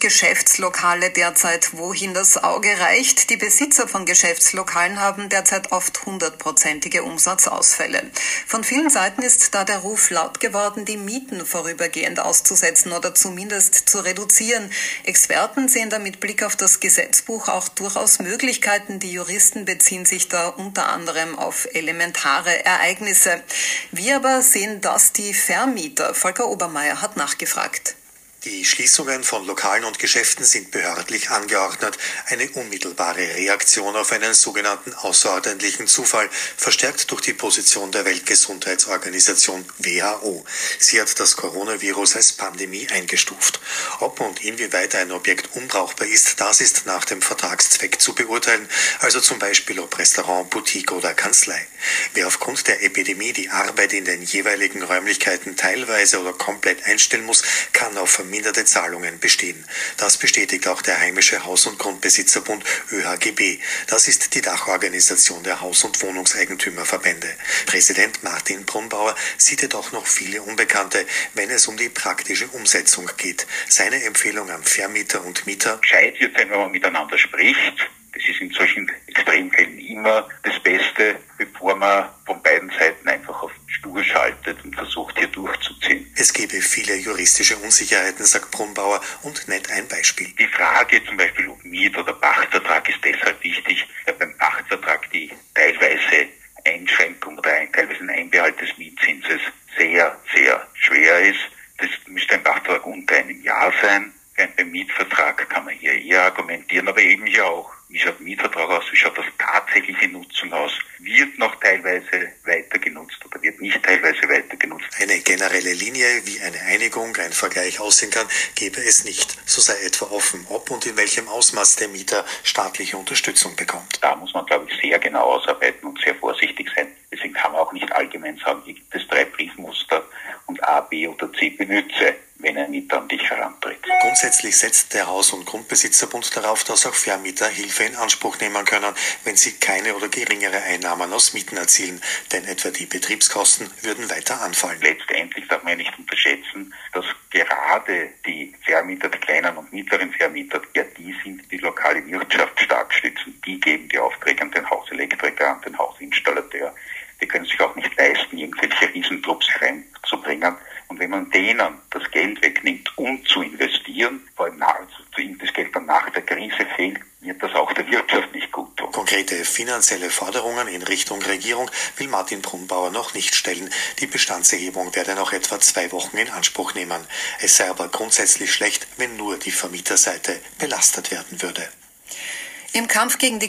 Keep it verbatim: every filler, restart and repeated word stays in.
Geschäftslokale derzeit, wohin das Auge reicht. Die Besitzer von Geschäftslokalen haben derzeit oft hundertprozentige Umsatzausfälle. Von vielen Seiten ist da der Ruf laut geworden, die Mieten vorübergehend auszusetzen oder zumindest zu reduzieren. Experten sehen da mit Blick auf das Gesetzbuch auch durchaus Möglichkeiten. Die Juristen beziehen sich da unter anderem auf elementare Ereignisse. Wie aber sehen das die Vermieter? Volker Obermeier hat nachgefragt. Die Schließungen von Lokalen und Geschäften sind behördlich angeordnet. Eine unmittelbare Reaktion auf einen sogenannten außerordentlichen Zufall, verstärkt durch die Position der Weltgesundheitsorganisation W H O. Sie hat das Coronavirus als Pandemie eingestuft. Ob und inwieweit ein Objekt unbrauchbar ist, das ist nach dem Vertragszweck zu beurteilen, also zum Beispiel ob Restaurant, Boutique oder Kanzlei. Wer aufgrund der Epidemie die Arbeit in den jeweiligen Räumlichkeiten teilweise oder komplett einstellen muss, kann auf verminderte Zahlungen bestehen. Das bestätigt auch der heimische Haus- und Grundbesitzerbund Ö H G B. Das ist die Dachorganisation der Haus- und Wohnungseigentümerverbände. Präsident Martin Brunbauer sieht jedoch noch viele Unbekannte, wenn es um die praktische Umsetzung geht. Seine Empfehlung an Vermieter und Mieter: Gescheit wird sein, wenn man miteinander spricht. Das ist in solchen Extremfällen immer das Beste, bevor man von beiden Seiten einfach auf Stur schaltet und versucht, hier durchzuziehen. Es gebe viele juristische Unsicherheiten, sagt Brunbauer, und nennt ein Beispiel. Die Frage zum Beispiel, ob Miet- oder Pachtvertrag, ist deshalb wichtig, weil beim Pachtvertrag die teilweise Einschränkung oder ein, teilweise ein Einbehalt des Mietzinses sehr, sehr schwer ist. Das müsste ein Pachtvertrag unter einem Jahr sein. Beim Mietvertrag kann man hier eher argumentieren, aber eben ja auch. Wie schaut ein Mietvertrag aus? Wie schaut das tatsächliche Nutzung aus? Wird noch teilweise weiter genutzt oder wird nicht teilweise weiter genutzt? Eine generelle Linie, wie eine Einigung, ein Vergleich aussehen kann, gäbe es nicht. So sei etwa offen, ob und in welchem Ausmaß der Mieter staatliche Unterstützung bekommt. Da muss man, glaube ich, sehr genau ausarbeiten und sehr vorsichtig sein. Deswegen kann man auch nicht allgemein sagen, hier gibt es drei Briefmuster und A, B oder C benütze, wenn ein Mieter an dich herantritt. Grundsätzlich setzt der Haus- und Grundbesitzerbund darauf, dass auch Vermieter Hilfe in Anspruch nehmen können, wenn sie keine oder geringere Einnahmen aus Mieten erzielen, denn etwa die Betriebskosten würden weiter anfallen. Letztendlich darf man ja nicht unterschätzen, dass gerade die Vermieter, die kleinen und mittleren Vermieter, ja die sind, die die lokale Wirtschaft stark stützen. Die geben die Aufträge an den Hauselektriker, an den Hausinstallateur. Die können sich auch nicht leisten, irgendwelche Riesentrupps reinzubringen. Und wenn man denen das Geld wegnimmt, um zu investieren, vor allem nach, das Geld dann nach der Krise fehlt, wird das auch der Wirtschaft nicht gut tun. Konkrete finanzielle Forderungen in Richtung Regierung will Martin Brunbauer noch nicht stellen. Die Bestandserhebung werde noch etwa zwei Wochen in Anspruch nehmen. Es sei aber grundsätzlich schlecht, wenn nur die Vermieterseite belastet werden würde. Im Kampf gegen die